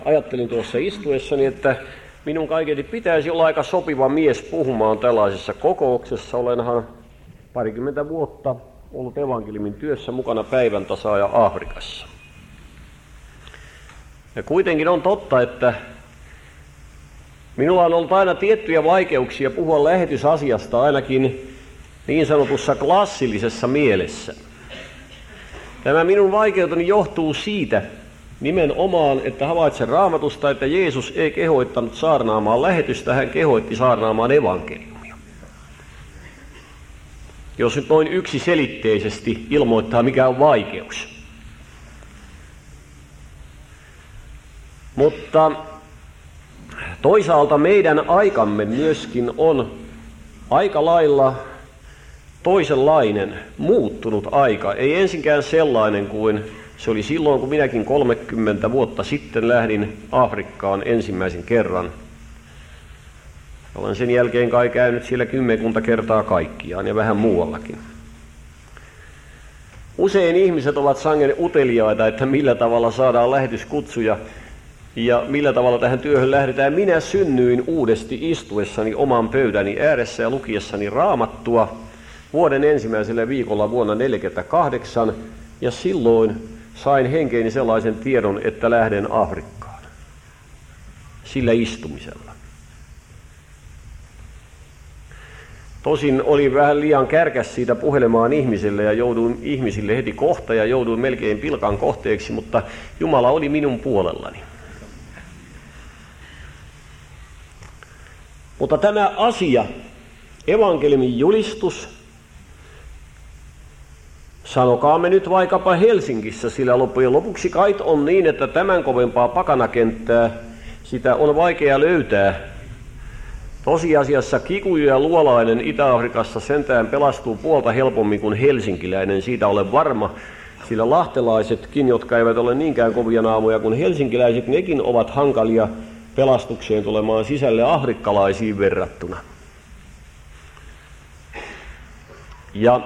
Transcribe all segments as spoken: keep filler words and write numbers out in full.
Ajattelin tuossa istuessani, että minun kaiketi pitäisi olla aika sopiva mies puhumaan tällaisessa kokouksessa. Olenhan parikymmentä vuotta ollut evankeliumin työssä mukana päivän tasaaja Afrikassa. Ja kuitenkin on totta, että minulla on ollut aina tiettyjä vaikeuksia puhua lähetysasiasta ainakin niin sanotussa klassillisessa mielessä. Tämä minun vaikeuteni johtuu siitä nimenomaan, että havaitsen Raamatusta, että Jeesus ei kehoittanut saarnaamaan lähetystä, hän kehoitti saarnaamaan evankeliumia. Jos nyt noin yksiselitteisesti ilmoittaa, mikä on vaikeus. Mutta toisaalta meidän aikamme myöskin on aika lailla toisenlainen, muuttunut aika. Ei ensinkään sellainen kuin se oli silloin, kun minäkin kolmekymmentä vuotta sitten lähdin Afrikkaan ensimmäisen kerran. Olen sen jälkeen kai käynyt siellä kymmenkunta kertaa kaikkiaan ja vähän muuallakin. Usein ihmiset ovat sangen uteliaita, että millä tavalla saadaan lähetyskutsuja ja millä tavalla tähän työhön lähdetään. Minä synnyin uudesti istuessani oman pöydäni ääressä ja lukiessani Raamattua vuoden ensimmäisellä viikolla vuonna tuhatyhdeksänsataaneljäkymmentäkahdeksan, ja silloin sain henkeeni sellaisen tiedon, että lähden Afrikkaan sillä istumisella. Tosin oli vähän liian kärkäs siitä puhelemaan ihmisille ja jouduin ihmisille heti kohta ja jouduin melkein pilkan kohteeksi, mutta Jumala oli minun puolellani. Mutta tämä asia, evankeliumin julistus, sanokaamme nyt vaikkapa Helsingissä, sillä loppujen lopuksi kait on niin, että tämän kovempaa pakanakenttää sitä on vaikea löytää. Tosiasiassa Kikuyu ja Luolainen Itä-Afrikassa sentään pelastuu puolta helpommin kuin helsinkiläinen, siitä olen varma, sillä lahtelaisetkin, jotka eivät ole niinkään kovia naamoja kuin helsinkiläiset, nekin ovat hankalia pelastukseen tulemaan sisälle afrikkalaisiin verrattuna. Ja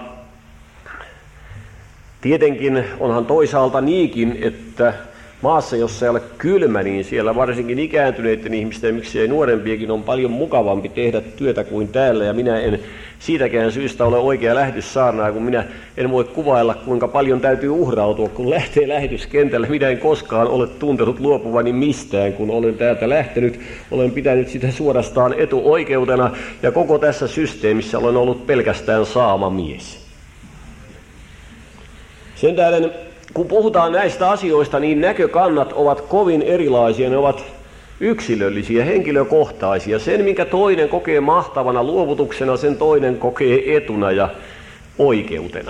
tietenkin onhan toisaalta niinkin, että maassa, jossa ei ole kylmä, niin siellä varsinkin ikääntyneiden ihmisten, miksei nuorempiakin, on paljon mukavampi tehdä työtä kuin täällä. Ja minä en siitäkään syystä ole oikea lähetyssaarnaaja, kun minä en voi kuvailla, kuinka paljon täytyy uhrautua, kun lähtee lähetyskentälle. Minä en koskaan ole tuntenut luopuvani mistään, kun olen täältä lähtenyt. Olen pitänyt sitä suorastaan etuoikeutena, ja koko tässä systeemissä olen ollut pelkästään saama mies. Sen tähden, kun puhutaan näistä asioista, niin näkökannat ovat kovin erilaisia, ne ovat yksilöllisiä, henkilökohtaisia. Sen, minkä toinen kokee mahtavana luovutuksena, sen toinen kokee etuna ja oikeutena.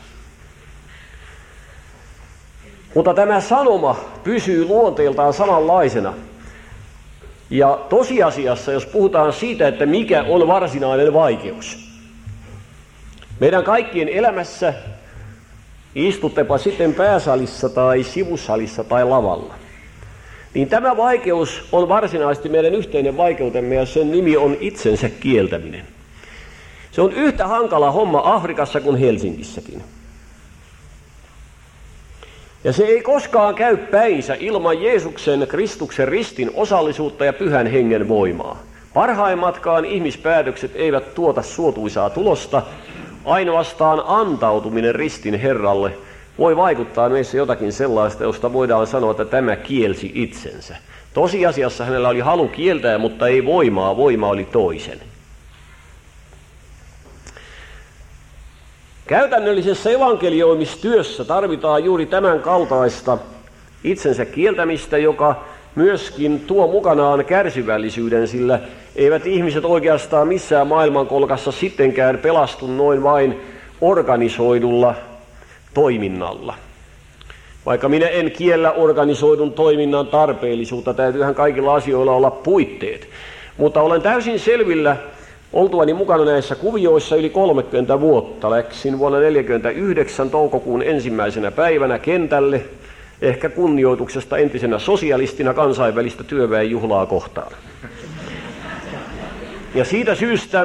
Mutta tämä sanoma pysyy luonteeltaan samanlaisena. Ja tosiasiassa, jos puhutaan siitä, että mikä on varsinainen vaikeus, meidän kaikkien elämässä, istuttepa sitten pääsalissa tai sivusalissa tai lavalla, niin tämä vaikeus on varsinaisesti meidän yhteinen vaikeutemme, ja sen nimi on itsensä kieltäminen. Se on yhtä hankala homma Afrikassa kuin Helsingissäkin. Ja se ei koskaan käy päinsä ilman Jeesuksen Kristuksen ristin osallisuutta ja pyhän hengen voimaa. Parhaimmatkaan ihmispäätökset eivät tuota suotuisaa tulosta. Ainoastaan antautuminen ristin Herralle voi vaikuttaa meissä jotakin sellaista, josta voidaan sanoa, että tämä kielsi itsensä. Tosiasiassa hänellä oli halu kieltää, mutta ei voimaa, voima oli toisen. Käytännöllisessä evankelioimistyössä tarvitaan juuri tämän kaltaista itsensä kieltämistä, joka myöskin tuo mukanaan kärsivällisyyden, sillä eivät ihmiset oikeastaan missään maailmankolkassa sittenkään pelastu noin vain organisoidulla toiminnalla. Vaikka minä en kiellä organisoidun toiminnan tarpeellisuutta, täytyyhän kaikilla asioilla olla puitteet. Mutta olen täysin selvillä oltuani mukana näissä kuvioissa yli kolmekymmentä vuotta. Läksin vuonna tuhatyhdeksänsataaneljäkymmentäyhdeksän toukokuun ensimmäisenä päivänä kentälle, ehkä kunnioituksesta entisenä sosialistina kansainvälistä työväenjuhlaa kohtaan. Ja siitä syystä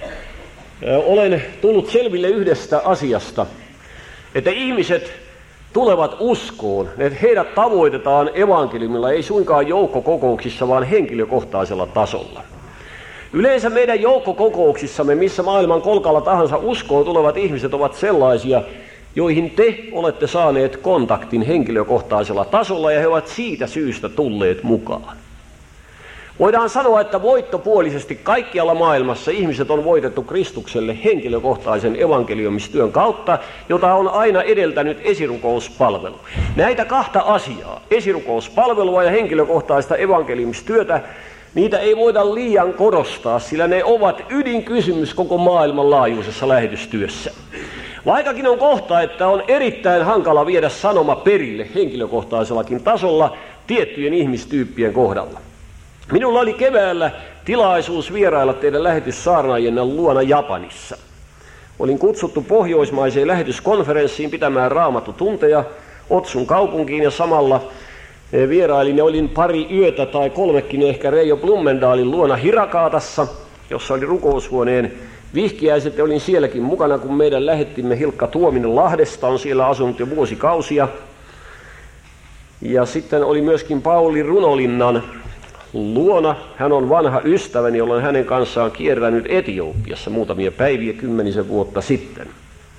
olen tullut selville yhdestä asiasta, että ihmiset tulevat uskoon, että heidät tavoitetaan evankeliumilla, ei suinkaan joukkokokouksissa, vaan henkilökohtaisella tasolla. Yleensä meidän joukkokokouksissamme, missä maailman kolkalla tahansa uskoon tulevat ihmiset ovat sellaisia, joihin te olette saaneet kontaktin henkilökohtaisella tasolla ja he ovat siitä syystä tulleet mukaan. Voidaan sanoa, että voittopuolisesti kaikkialla maailmassa ihmiset on voitettu Kristukselle henkilökohtaisen evankeliumistyön kautta, jota on aina edeltänyt esirukouspalvelu. Näitä kahta asiaa, esirukouspalvelua ja henkilökohtaista evankeliumistyötä, niitä ei voida liian korostaa, sillä ne ovat ydinkysymys koko maailman laajuisessa lähetystyössä. Vaikkakin on kohta, että on erittäin hankala viedä sanoma perille henkilökohtaisellakin tasolla tiettyjen ihmistyyppien kohdalla. Minulla oli keväällä tilaisuus vierailla teidän lähetyssaarnaajenne luona Japanissa. Olin kutsuttu pohjoismaiseen lähetyskonferenssiin pitämään raamattutunteja Otsun kaupunkiin ja samalla vierailin ja olin pari yötä tai kolmekin ehkä Reijo Blumendalin luona Hirakaatassa, jossa oli rukoushuoneen vihkiäiset ja olin sielläkin mukana, kun meidän lähettimme Hilkka Tuominen Lahdesta, on siellä asunut jo vuosikausia. Ja sitten oli myöskin Pauli Runolinnan luona. Hän on vanha ystäväni, jolloin hänen kanssaan kierränyt Etiopiassa muutamia päiviä kymmenisen vuotta sitten.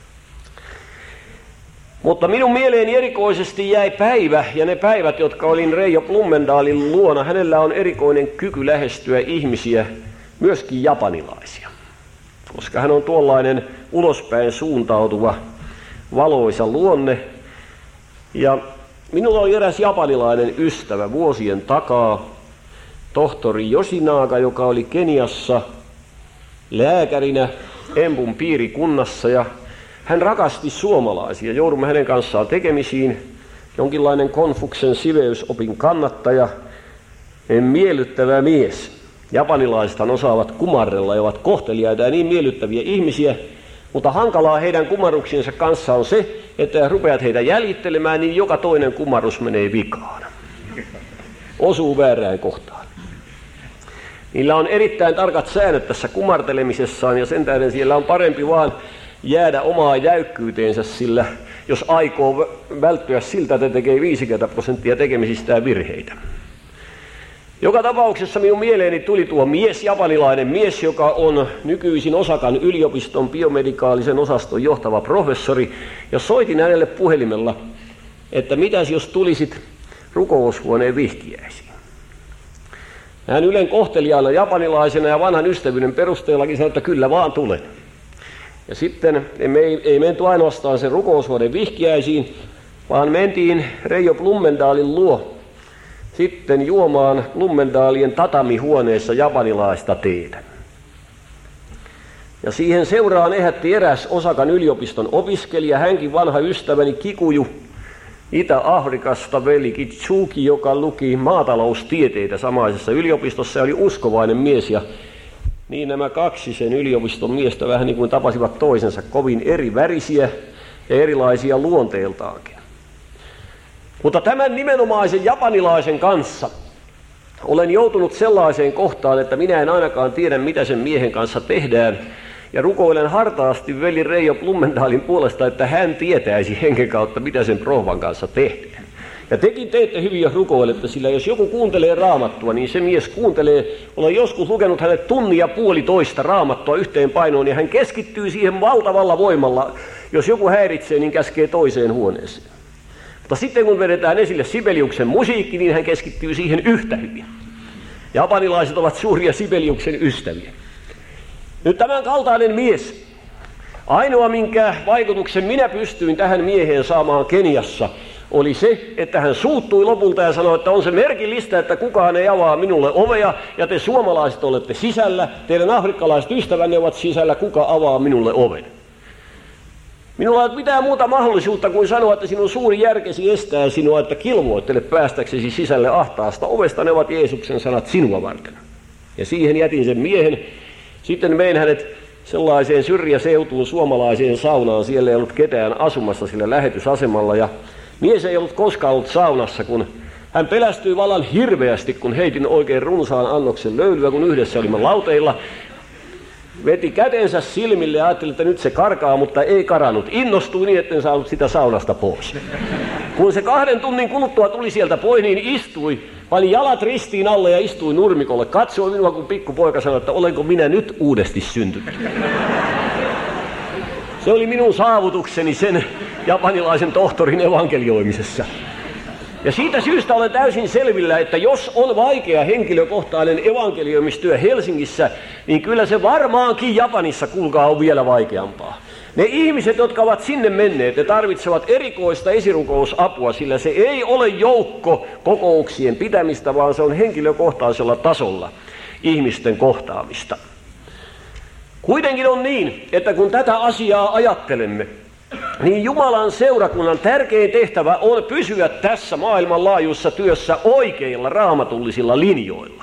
Mutta minun mieleeni erikoisesti jäi päivä, ja ne päivät, jotka olin Reijo Blumendalin luona, hänellä on erikoinen kyky lähestyä ihmisiä, myöskin japanilaisia. Koska hän on tuollainen ulospäin suuntautuva, valoisa luonne. Ja minulla oli eräs japanilainen ystävä vuosien takaa, tohtori Yoshinaga, joka oli Keniassa lääkärinä Embun piirikunnassa, ja hän rakasti suomalaisia. Joudumme hänen kanssaan tekemisiin, jonkinlainen Konfuksen siveysopin kannattaja, miellyttävä mies. Japanilaisethan osaavat kumarrella ja ovat kohteliaita ja niin miellyttäviä ihmisiä, mutta hankalaa heidän kumarruksinsa kanssa on se, että jos rupeat heitä jäljittelemään, niin joka toinen kumarrus menee vikaan. Osuu väärään kohtaan. Niillä on erittäin tarkat säännöt tässä kumartelemisessaan ja sen tähden siellä on parempi vaan jäädä omaa jäykkyyteensä, sillä jos aikoo välttyä siltä, että tekee viisikymmentä prosenttia tekemisistään virheitä. Joka tapauksessa minun mieleeni tuli tuo mies, japanilainen mies, joka on nykyisin Osakan yliopiston biomedikaalisen osaston johtava professori, ja soitin hänelle puhelimella, että mitäs jos tulisit rukoushuoneen vihkiäisiin. Hän ylen kohteliaana japanilaisena ja vanhan ystävyyden perusteellakin sanoi, että kyllä vaan tulen. Ja sitten me ei, ei menty ainoastaan sen rukoushuoneen vihkiäisiin, vaan mentiin Reijo Blumendalin luo sitten juomaan Blumendalien tatamihuoneessa japanilaista teetä. Ja siihen seuraan ehätti eräs Osakan yliopiston opiskelija, hänkin vanha ystäväni Kikuju Itä-Afrikasta, veli Kitsuki, joka luki maataloustieteitä samaisessa yliopistossa ja oli uskovainen mies. Ja niin nämä kaksi sen yliopiston miestä vähän niin kuin tapasivat toisensa, kovin eri värisiä ja erilaisia luonteeltaankin. Mutta tämän nimenomaisen japanilaisen kanssa olen joutunut sellaiseen kohtaan, että minä en ainakaan tiedä, mitä sen miehen kanssa tehdään. Ja rukoilen hartaasti veli Reijo Blumendalin puolesta, että hän tietäisi henken kautta, mitä sen prohvan kanssa tehdään. Ja tekin teette hyvin, jos rukoilette, sillä jos joku kuuntelee raamattua, niin se mies kuuntelee. Olen joskus lukenut hänet tunnin ja puolitoista raamattua yhteen painoon, ja hän keskittyy siihen valtavalla voimalla. Jos joku häiritsee, niin käskee toiseen huoneeseen. Mutta sitten kun vedetään esille Sibeliuksen musiikki, niin hän keskittyy siihen yhtä hyvin. Japanilaiset ovat suuria Sibeliuksen ystäviä. Nyt tämän kaltainen mies, ainoa minkä vaikutuksen minä pystyin tähän mieheen saamaan Keniassa, oli se, että hän suuttui lopulta ja sanoi, että on se merkillistä, että kukaan ei avaa minulle ovea, ja te suomalaiset olette sisällä, teidän afrikkalaiset ystävänne ovat sisällä, kuka avaa minulle oven. Minulla ei ole mitään muuta mahdollisuutta kuin sanoa, että sinun suuri järkesi estää sinua, että kilvoittele päästäksesi sisälle ahtaasta ovesta, ne ovat Jeesuksen sanat sinua varten. Ja siihen jätin sen miehen. Sitten vein hänet sellaiseen syrjäseutuun suomalaiseen saunaan, siellä ei ollut ketään asumassa sillä lähetysasemalla, ja mies ei ollut koskaan ollut saunassa, kun hän pelästyi vallan hirveästi, kun heitin oikein runsaan annoksen löylyä, kun yhdessä olimme lauteilla. veti kätensä silmille ja ajatteli, että nyt se karkaa, mutta ei karannut. Innostui niin, etten saanut sitä saunasta pois. Kun se kahden tunnin kuluttua tuli sieltä pois, niin istui, pani jalat ristiin alle ja istui nurmikolle. Katsoi minua, kun pikkupoika sanoi, että olenko minä nyt uudesti syntynyt. Se oli minun saavutukseni sen japanilaisen tohtorin evankelioimisessa. Ja siitä syystä olen täysin selvillä, että jos on vaikea henkilökohtainen evankelioimistyö Helsingissä, niin kyllä se varmaankin Japanissa, kuulkaa, on vielä vaikeampaa. Ne ihmiset, jotka ovat sinne menneet, ne tarvitsevat erikoista esirukousapua, sillä se ei ole joukko kokouksien pitämistä, vaan se on henkilökohtaisella tasolla ihmisten kohtaamista. Kuitenkin on niin, että kun tätä asiaa ajattelemme, niin Jumalan seurakunnan tärkein tehtävä on pysyä tässä maailmanlaajuisessa työssä oikeilla raamatullisilla linjoilla.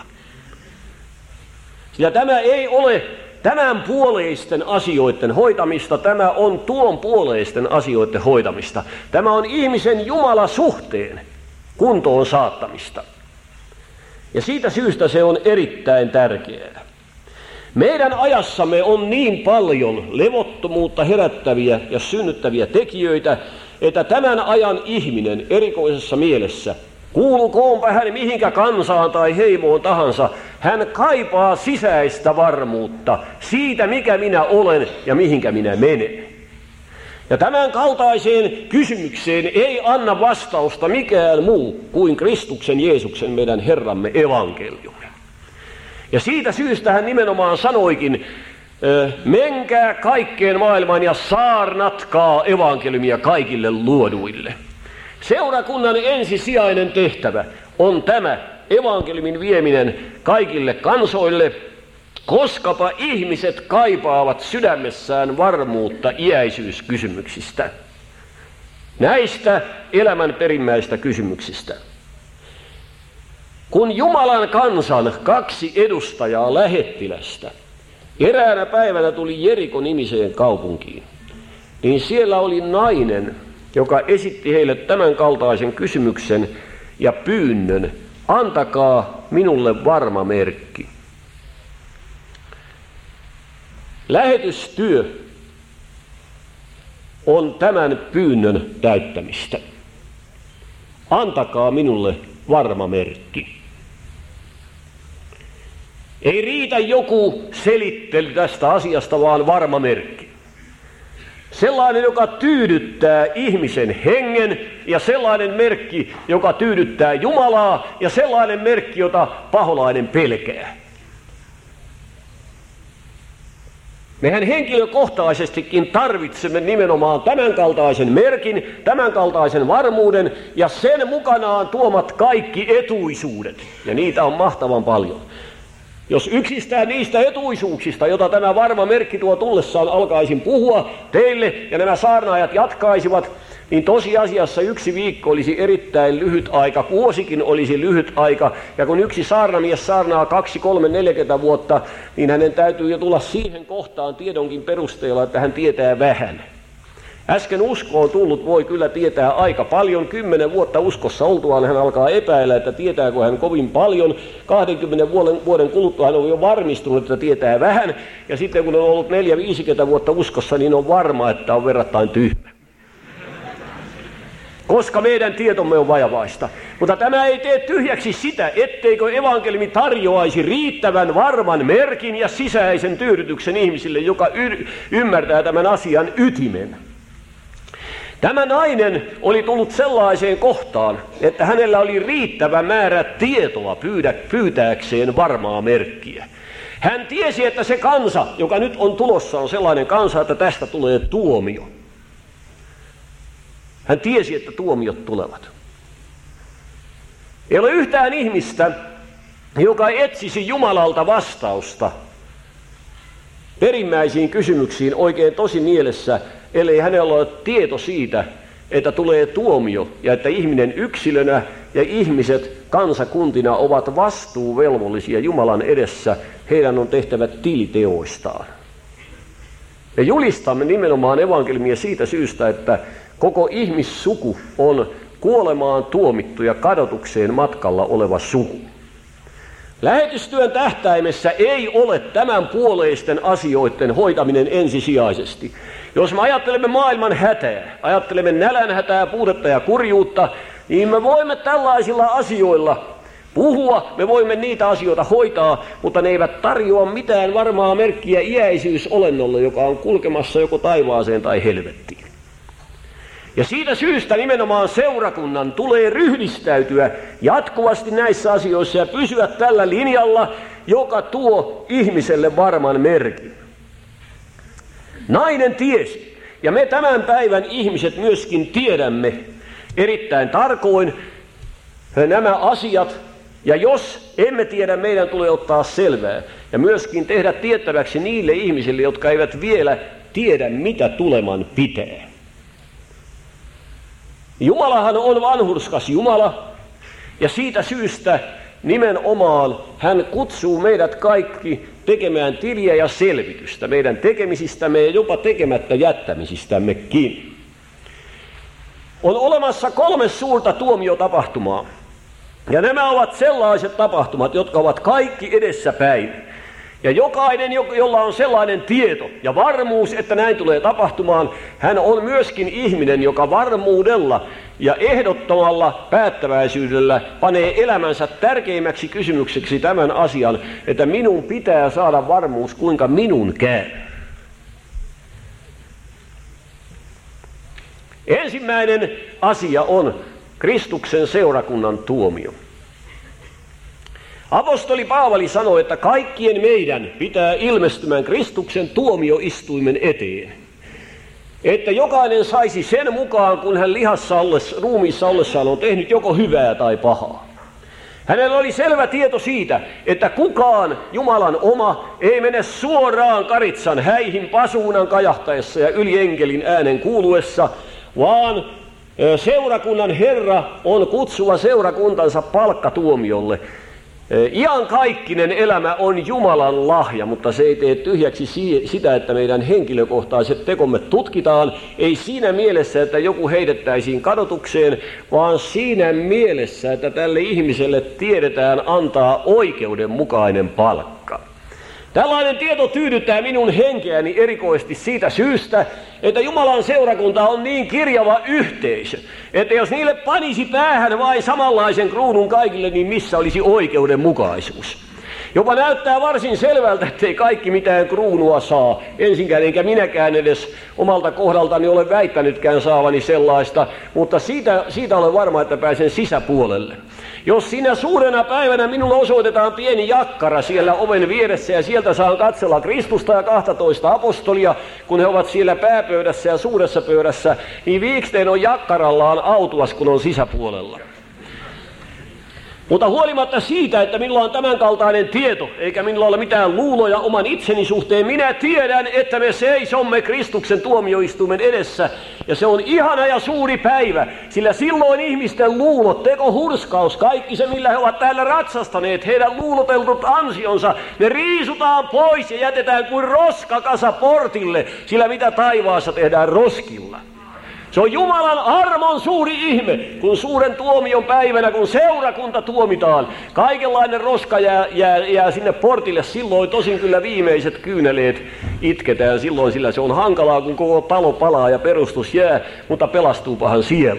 Sillä tämä ei ole tämän puoleisten asioiden hoitamista, tämä on tuon puoleisten asioiden hoitamista. Tämä on ihmisen Jumala-suhteen kuntoon saattamista. Ja siitä syystä se on erittäin tärkeää. Meidän ajassamme on niin paljon levottomuutta herättäviä ja synnyttäviä tekijöitä, että tämän ajan ihminen erikoisessa mielessä, kuulukoonpa hän mihinkä kansaan tai heimoon tahansa, hän kaipaa sisäistä varmuutta siitä, mikä minä olen ja mihinkä minä menen. Ja tämän kaltaiseen kysymykseen ei anna vastausta mikään muu kuin Kristuksen Jeesuksen meidän Herramme evankeliumi. Ja siitä syystä hän nimenomaan sanoikin, menkää kaikkeen maailmaan ja saarnatkaa evankeliumia kaikille luoduille. Seurakunnan ensisijainen tehtävä on tämä evankeliumin vieminen kaikille kansoille, koskapa ihmiset kaipaavat sydämessään varmuutta iäisyyskysymyksistä. Näistä elämän perimmäistä kysymyksistä. Kun Jumalan kansan kaksi edustajaa lähettilästä eräänä päivänä tuli Jeriko-nimiseen kaupunkiin, niin siellä oli nainen, joka esitti heille tämän kaltaisen kysymyksen ja pyynnön: antakaa minulle varma merkki. Lähetystyö on tämän pyynnön täyttämistä. Antakaa minulle varma merkki. Ei riitä joku selittely tästä asiasta, vaan varma merkki. Sellainen, joka tyydyttää ihmisen hengen, ja sellainen merkki, joka tyydyttää Jumalaa, ja sellainen merkki, jota paholainen pelkää. Mehän henkilökohtaisestikin tarvitsemme nimenomaan tämän kaltaisen merkin, tämän kaltaisen varmuuden ja sen mukanaan tuomat kaikki etuisuudet. Ja niitä on mahtavan paljon. Jos yksistään niistä etuisuuksista, jota tämä varma merkki tuo tullessaan, alkaisin puhua teille ja nämä saarnaajat jatkaisivat, niin tosiasiassa yksi viikko olisi erittäin lyhyt aika, vuosikin olisi lyhyt aika, ja kun yksi saarnamies saarnaa kaksi, kolme, neljäkymmentä vuotta, niin hänen täytyy jo tulla siihen kohtaan tiedonkin perusteella, että hän tietää vähän. Äsken uskoon tullut voi kyllä tietää aika paljon. Kymmenen vuotta uskossa oltuaan hän alkaa epäillä, että tietääkö hän kovin paljon. kahdenkymmenen vuoden, vuoden kuluttua hän on jo varmistunut, että tietää vähän. Ja sitten kun on ollut neljä viisikymmentä vuotta uskossa, niin on varma, että on verrattain tyhmä. Koska meidän tietomme on vajavaista. Mutta tämä ei tee tyhjäksi sitä, etteikö evankeliumi tarjoaisi riittävän varman merkin ja sisäisen tyydytyksen ihmisille, joka y- ymmärtää tämän asian ytimen. Tämä nainen oli tullut sellaiseen kohtaan, että hänellä oli riittävä määrä tietoa pyydä, pyytääkseen varmaa merkkiä. Hän tiesi, että se kansa, joka nyt on tulossa, on sellainen kansa, että tästä tulee tuomio. Hän tiesi, että tuomiot tulevat. Ei ole yhtään ihmistä, joka etsisi Jumalalta vastausta perimmäisiin kysymyksiin oikein tosi mielessä, ellei hänellä ole tieto siitä, että tulee tuomio ja että ihminen yksilönä ja ihmiset kansakuntina ovat vastuuvelvollisia Jumalan edessä. Heidän on tehtävä tili teoistaan. Me julistamme nimenomaan evankeliumia siitä syystä, että koko ihmissuku on kuolemaan tuomittu ja kadotukseen matkalla oleva suku. Lähetystyön tähtäimessä ei ole tämän puoleisten asioiden hoitaminen ensisijaisesti. Jos me ajattelemme maailman hätää, ajattelemme nälänhätää, puutetta ja kurjuutta, niin me voimme tällaisilla asioilla puhua, me voimme niitä asioita hoitaa, mutta ne eivät tarjoa mitään varmaa merkkiä iäisyysolennolle, joka on kulkemassa joko taivaaseen tai helvettiin. Ja siitä syystä nimenomaan seurakunnan tulee ryhdistäytyä jatkuvasti näissä asioissa ja pysyä tällä linjalla, joka tuo ihmiselle varman merkin. Nainen tiesi, ja me tämän päivän ihmiset myöskin tiedämme erittäin tarkoin nämä asiat, ja jos emme tiedä, meidän tulee ottaa selvää ja myöskin tehdä tiettäväksi niille ihmisille, jotka eivät vielä tiedä, mitä tuleman pitää. Jumalahan on vanhurskas Jumala, ja siitä syystä nimenomaan hän kutsuu meidät kaikki tekemään tiliä ja selvitystä meidän tekemisistämme ja jopa tekemättä jättämisistämmekin. On olemassa kolme suurta tuomiotapahtumaa, ja nämä ovat sellaiset tapahtumat, jotka ovat kaikki edessäpäin. Ja jokainen, jolla on sellainen tieto ja varmuus, että näin tulee tapahtumaan, hän on myöskin ihminen, joka varmuudella ja ehdottomalla päättäväisyydellä panee elämänsä tärkeimmäksi kysymykseksi tämän asian, että minun pitää saada varmuus, kuinka minun käy. Ensimmäinen asia on Kristuksen seurakunnan tuomio. Apostoli Paavali sanoi, että kaikkien meidän pitää ilmestymään Kristuksen tuomioistuimen eteen. Että jokainen saisi sen mukaan, kun hän lihassa ollessa, ruumiissa ollessaan on tehnyt joko hyvää tai pahaa. Hänellä oli selvä tieto siitä, että kukaan Jumalan oma ei mene suoraan karitsan häihin pasuunan kajahtaessa ja yli enkelin äänen kuuluessa, vaan seurakunnan Herra on kutsuva seurakuntansa palkkatuomiolle. Iankaikkinen elämä on Jumalan lahja, mutta se ei tee tyhjäksi sitä, että meidän henkilökohtaiset tekomme tutkitaan. Ei siinä mielessä, että joku heitettäisiin kadotukseen, vaan siinä mielessä, että tälle ihmiselle tiedetään antaa oikeudenmukainen palkka. Tällainen tieto tyydyttää minun henkeäni erikoisesti siitä syystä, että Jumalan seurakunta on niin kirjava yhteisö, että jos niille panisi päähän vain samanlaisen kruunun kaikille, niin missä olisi oikeudenmukaisuus? Jopa näyttää varsin selvältä, ettei kaikki mitään kruunua saa. Ensinkään enkä minäkään edes omalta kohdaltani ole väittänytkään saavani sellaista, mutta siitä, siitä olen varma, että pääsen sisäpuolelle. Jos siinä suurena päivänä minulle osoitetaan pieni jakkara siellä oven vieressä ja sieltä saan katsella Kristusta ja kahtatoista apostolia, kun he ovat siellä pääpöydässä ja suuressa pöydässä, niin Viikstein on jakkarallaan autuas, kun on sisäpuolella. Mutta huolimatta siitä, että minulla on tämän kaltainen tieto, eikä minulla ole mitään luuloja oman itseni suhteen, minä tiedän, että me seisomme Kristuksen tuomioistuimen edessä. Ja se on ihana ja suuri päivä, sillä silloin ihmisten luulot, teko, hurskaus, kaikki se, millä he ovat täällä ratsastaneet, heidän luuloteltut ansionsa, ne riisutaan pois ja jätetään kuin roskakasa portille, sillä mitä taivaassa tehdään roskilla. Se on Jumalan armon suuri ihme, kun suuren tuomion päivänä, kun seurakunta tuomitaan, kaikenlainen roska jää, jää, jää sinne portille. Silloin tosin kyllä viimeiset kyyneleet itketään silloin, sillä se on hankalaa, kun koko talo palaa ja perustus jää, mutta pelastuupahan sielu.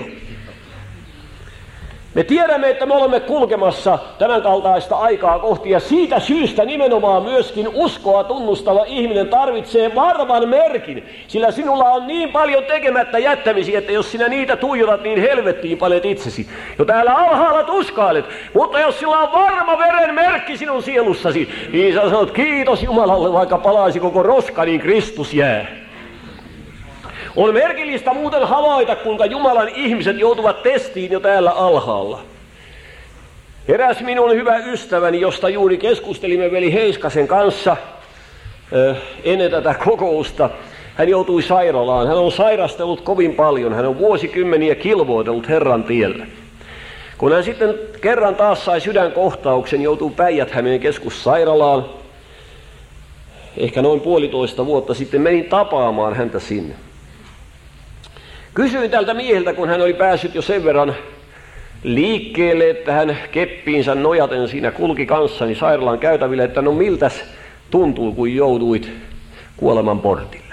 Me tiedämme, että me olemme kulkemassa tämän kaltaista aikaa kohti, ja siitä syystä nimenomaan myöskin uskoa tunnustava ihminen tarvitsee varman merkin, sillä sinulla on niin paljon tekemättä jättämisiä, että jos sinä niitä tuijotat, niin helvettiin palet itsesi. Jo täällä alhaalla tuskailet, mutta jos sillä on varma veren merkki sinun sielussasi, niin sä sanot kiitos Jumalalle, vaikka palaisi koko roska, niin Kristus jää. On merkillistä muuten havaita, kuinka Jumalan ihmiset joutuvat testiin jo täällä alhaalla. Eräs minun hyvä ystäväni, josta juuri keskustelimme veli Heiskasen kanssa äh, ennen tätä kokousta, hän joutui sairaalaan. Hän on sairastellut kovin paljon. Hän on vuosikymmeniä kilvoitellut Herran tiellä. Kun hän sitten kerran taas sai sydänkohtauksen, joutuu Päijät-Hämeen keskussairaalaan. Ehkä noin puolitoista vuotta sitten menin tapaamaan häntä sinne. Kysyin tältä mieheltä, kun hän oli päässyt jo sen verran liikkeelle, että hän keppiinsä nojaten siinä kulki kanssani sairaalan käytäville, että no miltäs tuntuu, kun jouduit kuoleman portille.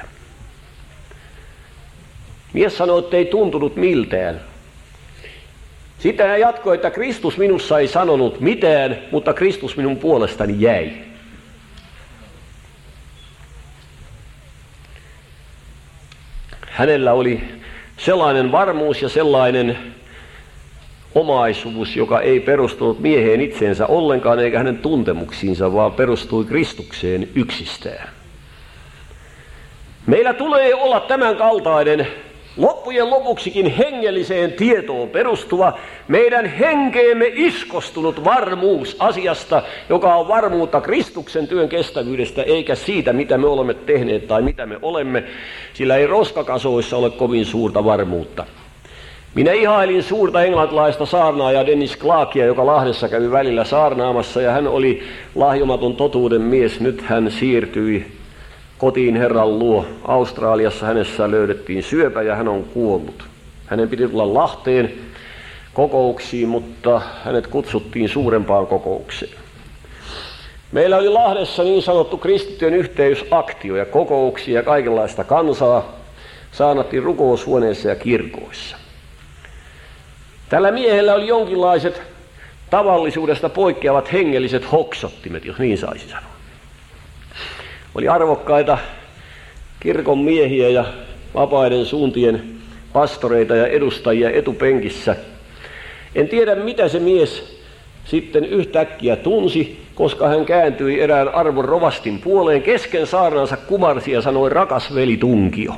Mies sanoi, että ei tuntunut miltään. Sitten hän jatkoi, että Kristus minussa ei sanonut mitään, mutta Kristus minun puolestani jäi. Hänellä oli sellainen varmuus ja sellainen omaisuus, joka ei perustunut mieheen itseensä ollenkaan eikä hänen tuntemuksiinsa, vaan perustui Kristukseen yksistään. Meillä tulee olla tämän kaltainen loppujen lopuksikin hengelliseen tietoon perustuva, meidän henkeemme iskostunut varmuus asiasta, joka on varmuutta Kristuksen työn kestävyydestä, eikä siitä, mitä me olemme tehneet tai mitä me olemme, sillä ei roskakasoissa ole kovin suurta varmuutta. Minä ihailin suurta englantilaista saarnaajaa Dennis Clarkia, joka Lahdessa kävi välillä saarnaamassa, ja hän oli lahjomaton totuuden mies. Nyt hän siirtyi kotiin Herran luo. Australiassa hänessä löydettiin syöpä ja hän on kuollut. Hänen piti tulla Lahteen kokouksiin, mutta hänet kutsuttiin suurempaan kokoukseen. Meillä oli Lahdessa niin sanottu kristittyjen yhteysaktio ja kokouksia ja kaikenlaista kansaa. Saarnattiin rukoushuoneissa ja kirkoissa. Tällä miehellä oli jonkinlaiset tavallisuudesta poikkeavat hengelliset hoksottimet, jos niin saisi sanoa. Oli arvokkaita kirkon miehiä ja vapaiden suuntien pastoreita ja edustajia etupenkissä. En tiedä, mitä se mies sitten yhtäkkiä tunsi, koska hän kääntyi erään arvon rovastin puoleen, kesken saarnansa kumarsi ja sanoi, rakas veli Tunkio.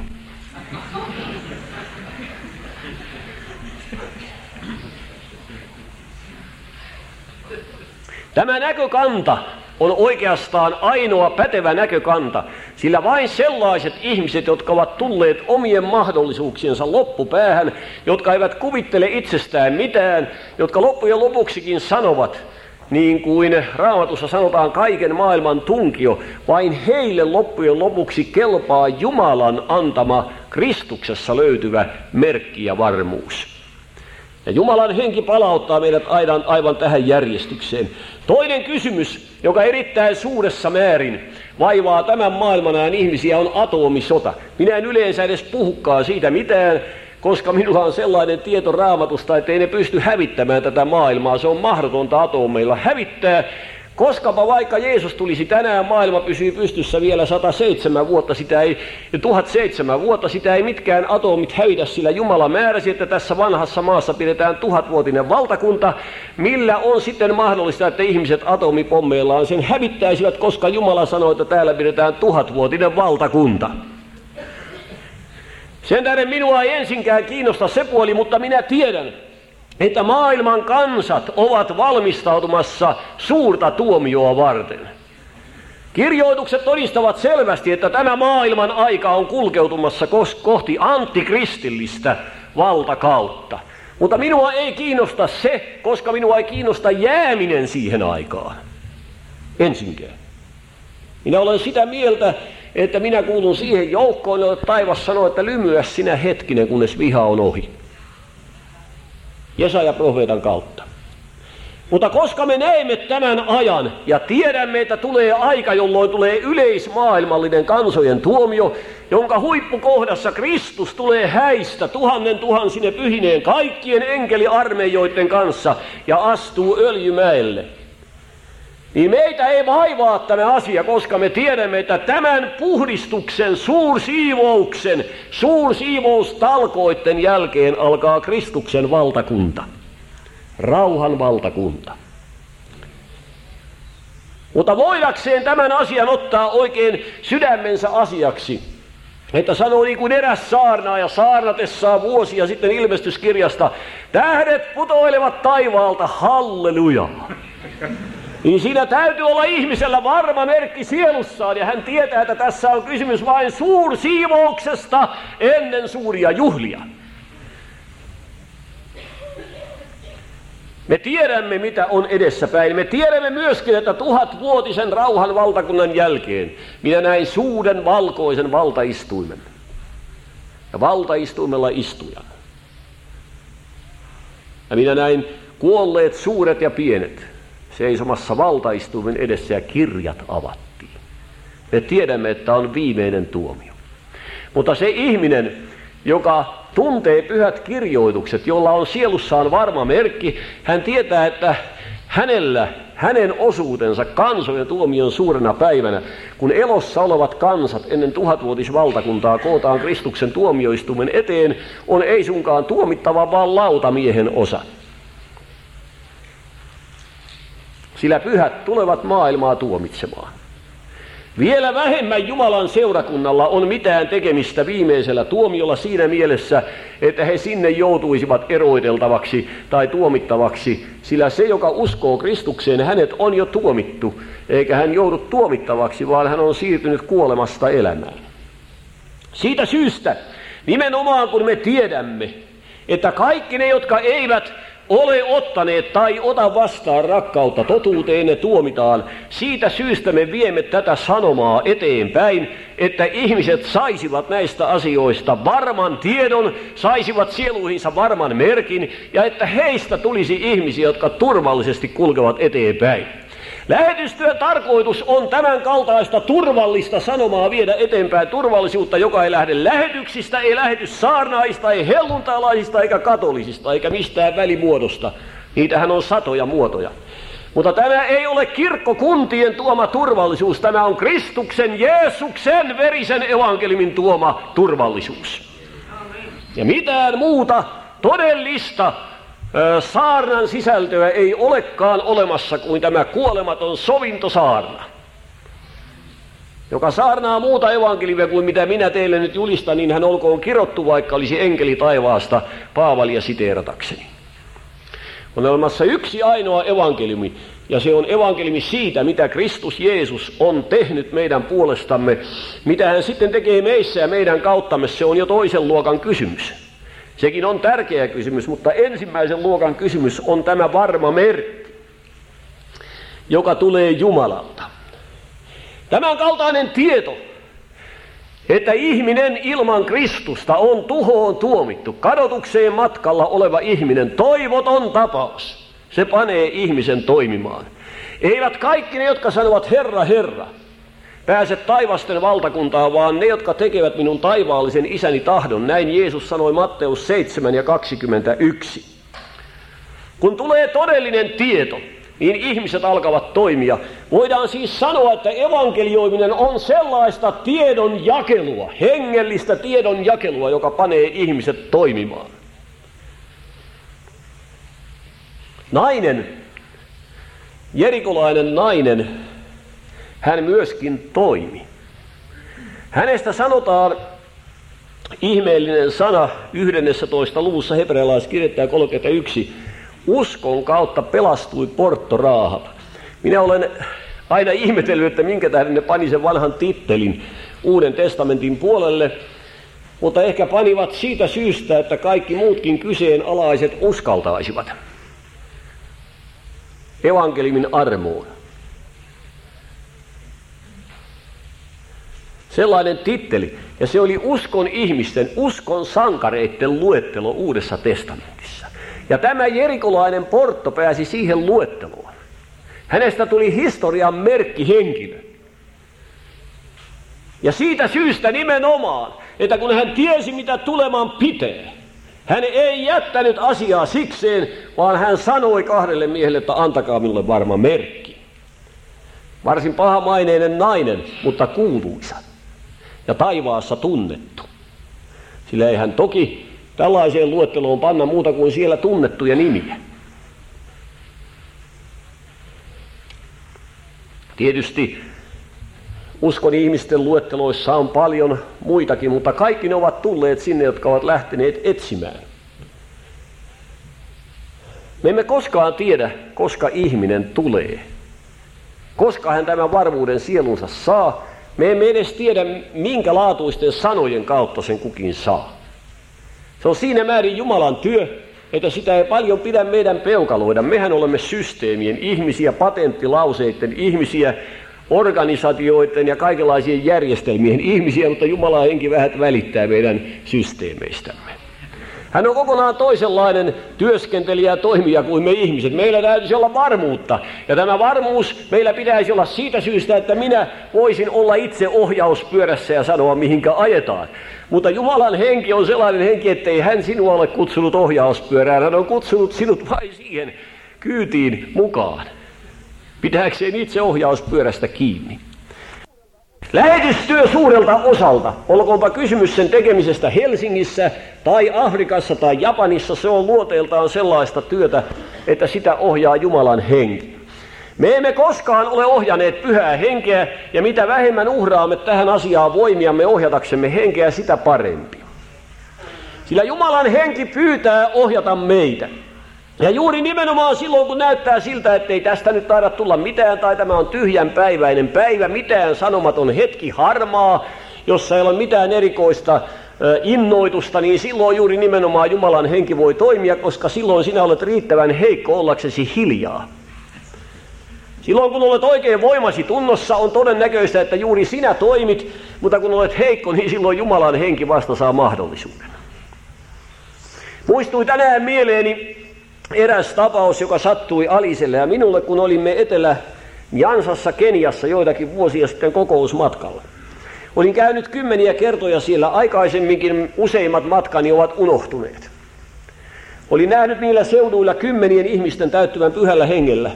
Tämä näkökanta on oikeastaan ainoa pätevä näkökanta, sillä vain sellaiset ihmiset, jotka ovat tulleet omien mahdollisuuksiensa loppupäähän, jotka eivät kuvittele itsestään mitään, jotka loppujen lopuksikin sanovat, niin kuin Raamatussa sanotaan, kaiken maailman tunkio, vain heille loppujen lopuksi kelpaa Jumalan antama Kristuksessa löytyvä merkki ja varmuus. Ja Jumalan henki palauttaa meidät aivan, aivan tähän järjestykseen. Toinen kysymys, joka erittäin suuressa määrin vaivaa tämän maailman ajan ihmisiä, on atomisota. Minä en yleensä edes puhukaan siitä mitään, koska minulla on sellainen tieto Raamatusta, että ei ne pysty hävittämään tätä maailmaa. Se on mahdotonta atomeilla hävittää. Koskapa vaikka Jeesus tulisi tänään, maailma pysyy pystyssä vielä sata seitsemän vuotta, sitä ei, tuhat seitsemän vuotta, sitä ei mitkään atomit hävitä, sillä Jumala määräsi, että tässä vanhassa maassa pidetään tuhatvuotinen valtakunta, millä on sitten mahdollista, että ihmiset atomipommeillaan sen hävittäisivät, koska Jumala sanoi, että täällä pidetään tuhatvuotinen valtakunta. Sen tähden minua ei ensinkään kiinnosta se puoli, mutta minä tiedän, että maailman kansat ovat valmistautumassa suurta tuomioa varten. Kirjoitukset todistavat selvästi, että tämä maailman aika on kulkeutumassa kohti antikristillistä valtakautta. Mutta minua ei kiinnosta se, koska minua ei kiinnosta jääminen siihen aikaan. Ensinkään. Minä olen sitä mieltä, että minä kuulun siihen joukkoon, jolle taivas sanoo, että lymyä sinä hetkinen, kunnes viha on ohi. Jesaja profeetan kautta. Mutta koska me näemme tämän ajan ja tiedämme, että tulee aika, jolloin tulee yleismaailmallinen kansojen tuomio, jonka huippukohdassa Kristus tulee häistä tuhannen tuhansine pyhineen kaikkien enkeliarmeijoiden kanssa ja astuu Öljymäelle, niin meitä ei vaivaa tämä asia, koska me tiedämme, että tämän puhdistuksen, suursiivouksen, suursiivoustalkoiden jälkeen alkaa Kristuksen valtakunta, rauhan valtakunta. Mutta voidakseen tämän asian ottaa oikein sydämensä asiaksi, että sanoo niin kuin eräs saarnaaja saarnatessaan vuosia sitten ilmestyskirjasta, tähdet putoilevat taivaalta, halleluja. Niin siinä täytyy olla ihmisellä varma merkki sielussaan, ja hän tietää, että tässä on kysymys vain suursiivouksesta ennen suuria juhlia. Me tiedämme, mitä on edessäpäin. Me tiedämme myöskin, että tuhatvuotisen rauhan valtakunnan jälkeen minä näin suuren valkoisen valtaistuimen. Ja valtaistuimella istujan. Ja minä näin kuolleet suuret ja pienet, seisomassa valtaistuimen edessä ja kirjat avattiin. Me tiedämme, että on viimeinen tuomio. Mutta se ihminen, joka tuntee pyhät kirjoitukset, jolla on sielussaan varma merkki, hän tietää, että hänellä, hänen osuutensa kansojen tuomion suurena päivänä, kun elossa olevat kansat ennen tuhatvuotisvaltakuntaa kootaan Kristuksen tuomioistuimen eteen, on ei sunkaan tuomittava, vaan lautamiehen osa. Sillä pyhät tulevat maailmaa tuomitsemaan. Vielä vähemmän Jumalan seurakunnalla on mitään tekemistä viimeisellä tuomiolla siinä mielessä, että he sinne joutuisivat eroiteltavaksi tai tuomittavaksi, sillä se, joka uskoo Kristukseen, hänet on jo tuomittu, eikä hän joudu tuomittavaksi, vaan hän on siirtynyt kuolemasta elämään. Siitä syystä, nimenomaan kun me tiedämme, että kaikki ne, jotka eivät ole ottaneet tai ota vastaan rakkautta totuuteen, ne tuomitaan. Siitä syystä me viemme tätä sanomaa eteenpäin, että ihmiset saisivat näistä asioista varman tiedon, saisivat sieluihinsa varman merkin, ja että heistä tulisi ihmisiä, jotka turvallisesti kulkevat eteenpäin. Lähetystyön tarkoitus on tämän kaltaista turvallista sanomaa viedä eteenpäin, turvallisuutta, joka ei lähde lähetyksistä, ei lähetyssaarnaista, ei helluntalaisista eikä katolisista eikä mistään välimuodosta. Niitähän on satoja muotoja. Mutta tämä ei ole kirkkokuntien tuoma turvallisuus, tämä on Kristuksen, Jeesuksen verisen evankeliumin tuoma turvallisuus. Ja mitään muuta todellista saarnan sisältöä ei olekaan olemassa kuin tämä kuolematon sovintosaarna, joka saarnaa muuta evankeliumia kuin mitä minä teille nyt julistan, niin hän olkoon kirottu, vaikka olisi enkeli taivaasta Paavalia siteeratakseni. On olemassa yksi ainoa evankeliumi, ja se on evankeliumi siitä, mitä Kristus Jeesus on tehnyt meidän puolestamme. Mitä hän sitten tekee meissä ja meidän kauttamme, se on jo toisen luokan kysymys. Sekin on tärkeä kysymys, mutta ensimmäisen luokan kysymys on tämä varma merkki, joka tulee Jumalalta. Tämän kaltainen tieto, että ihminen ilman Kristusta on tuhoon tuomittu, kadotukseen matkalla oleva ihminen, toivoton tapaus, se panee ihmisen toimimaan. Eivät kaikki ne, jotka sanovat Herra, Herra, pääse taivasten valtakuntaan, vaan ne, jotka tekevät minun taivaallisen isäni tahdon. Näin Jeesus sanoi Matteus seitsemän ja kaksikymmentäyksi. Kun tulee todellinen tieto, niin ihmiset alkavat toimia. Voidaan siis sanoa, että evankelioiminen on sellaista tiedon jakelua, hengellistä tiedon jakelua, joka panee ihmiset toimimaan. Nainen, jerikolainen nainen, hän myöskin toimi. Hänestä sanotaan ihmeellinen sana yhdennentoista luvussa hebrealaiskirjoittaja kolmekymmentäyksi. Uskon kautta pelastui Porto Raahab. Minä olen aina ihmetellyt, että minkä tähden ne pani sen vanhan tittelin Uuden testamentin puolelle, mutta ehkä panivat siitä syystä, että kaikki muutkin kyseenalaiset uskaltaisivat evankeliumin armoon. Sellainen titteli, ja se oli uskon ihmisten, uskon sankareiden luettelo Uudessa testamentissa. Ja tämä jerikolainen Porto pääsi siihen luetteloon. Hänestä tuli historian merkkihenkilö. Ja siitä syystä nimenomaan, että kun hän tiesi mitä tuleman pitää, hän ei jättänyt asiaa sikseen, vaan hän sanoi kahdelle miehelle, että antakaa minulle varma merkki. Varsin pahamaineinen nainen, mutta kuuluisa ja taivaassa tunnettu. Sillä ei hän toki tällaiseen luetteloon panna muuta kuin siellä tunnettuja nimiä. Tietysti uskon ihmisten luetteloissa on paljon muitakin, mutta kaikki ne ovat tulleet sinne, jotka ovat lähteneet etsimään. Me emme koskaan tiedä, koska ihminen tulee. Koska hän tämän varmuuden sielunsa saa, me emme edes tiedä, minkä laatuisten sanojen kautta sen kukin saa. Se on siinä määrin Jumalan työ, että sitä ei paljon pidä meidän peukaloida. Mehän olemme systeemien ihmisiä, patenttilauseiden ihmisiä, organisaatioiden ja kaikenlaisien järjestelmien ihmisiä, mutta Jumalan henki vähät välittää meidän systeemeistämme. Hän on kokonaan toisenlainen työskentelijä ja toimija kuin me ihmiset. Meillä täytyisi olla varmuutta. Ja tämä varmuus meillä pitäisi olla siitä syystä, että minä voisin olla itse ohjauspyörässä ja sanoa, mihinkä ajetaan. Mutta Jumalan henki on sellainen henki, ettei hän sinua ole kutsunut ohjauspyörään. Hän on kutsunut sinut vain siihen kyytiin mukaan. Pitääkseen itse ohjauspyörästä kiinni. Lähetystyö suurelta osalta, olkoonpa kysymys sen tekemisestä Helsingissä tai Afrikassa tai Japanissa, se on luonteeltaan sellaista työtä, että sitä ohjaa Jumalan henki. Me emme koskaan ole ohjanneet pyhää henkeä, ja mitä vähemmän uhraamme tähän asiaan voimiamme ohjataksemme henkeä, sitä parempi. Sillä Jumalan henki pyytää ohjata meitä. Ja juuri nimenomaan silloin, kun näyttää siltä, ettei tästä nyt taida tulla mitään, tai tämä on tyhjänpäiväinen päivä, mitään sanomaton hetki harmaa, jossa ei ole mitään erikoista innoitusta, niin silloin juuri nimenomaan Jumalan henki voi toimia, koska silloin sinä olet riittävän heikko ollaksesi hiljaa. Silloin kun olet oikein voimasi tunnossa, on todennäköistä, että juuri sinä toimit, mutta kun olet heikko, niin silloin Jumalan henki vasta saa mahdollisuuden. Muistui tänään mieleeni eräs tapaus, joka sattui Aliselle ja minulle, kun olimme Etelä-Jansassa Keniassa joitakin vuosia sitten kokousmatkalla. Olin käynyt kymmeniä kertoja siellä, aikaisemminkin useimmat matkani ovat unohtuneet. Olin nähnyt niillä seuduilla kymmenien ihmisten täyttyvän pyhällä hengellä.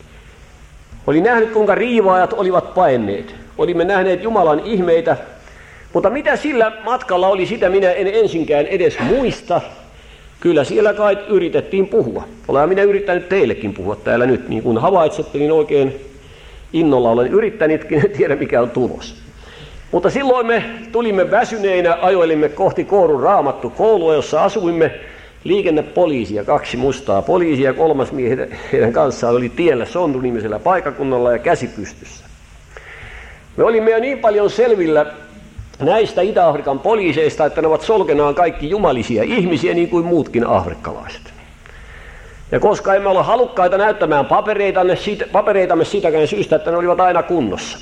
Olin nähnyt, kuinka riivaajat olivat paenneet. Olimme nähneet Jumalan ihmeitä, mutta mitä sillä matkalla oli, sitä minä en ensinkään edes muista. Kyllä siellä kai yritettiin puhua. Olen minä yrittänyt teillekin puhua täällä nyt, niin kuin havaitsette, niin oikein innolla olen yrittänytkin, en tiedä mikä on tulos. Mutta silloin me tulimme väsyneinä, ajoilimme kohti Kourun Raamattu koulua, jossa asuimme. Liikennepoliisia, kaksi mustaa poliisia ja kolmas mies heidän kanssaan oli tiellä Sondu-nimisellä paikakunnalla ja käsi pystyssä. Me olimme jo niin paljon selvillä näistä Itä-Afrikan poliiseista, että ne ovat solkenaan kaikki jumalisia ihmisiä niin kuin muutkin afrikkalaiset. Ja koska emme ole halukkaita näyttämään papereitamme, siitä, papereitamme siitäkään syystä, että ne olivat aina kunnossa,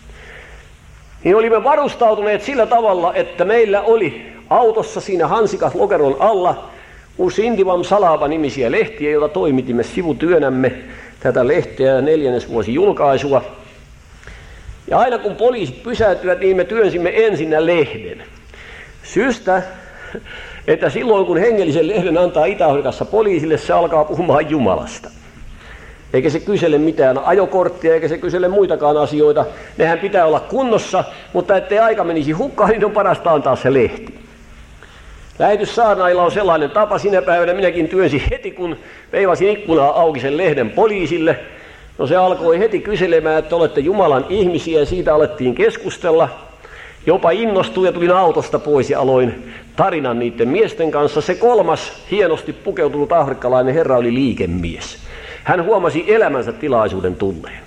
niin olimme varustautuneet sillä tavalla, että meillä oli autossa siinä hansikas lokeron alla Usindivam Salaba-nimisiä lehtiä, joita toimitimme sivutyönämme tätä lehteä neljännesvuosi julkaisua. Ja aina kun poliisit pysäyttyvät, niin me työnsimme ensinnä lehden. Syystä, että silloin kun hengellisen lehden antaa Itä-Afrikassa poliisille, se alkaa puhumaan Jumalasta. Eikä se kysele mitään ajokorttia, eikä se kysele muitakaan asioita. Nehän pitää olla kunnossa, mutta ettei aika menisi hukkaan, niin on parasta antaa se lehti. Lähetyssaarnailla on sellainen tapa, sinä päivänä minäkin työnsin heti, kun veivasin ikkunaa auki sen lehden poliisille. No se alkoi heti kyselemään, että olette Jumalan ihmisiä, ja siitä alettiin keskustella. Jopa innostuin ja tulin autosta pois ja aloin tarinan niiden miesten kanssa. Se kolmas hienosti pukeutunut afrikkalainen herra oli liikemies. Hän huomasi elämänsä tilaisuuden tulleen.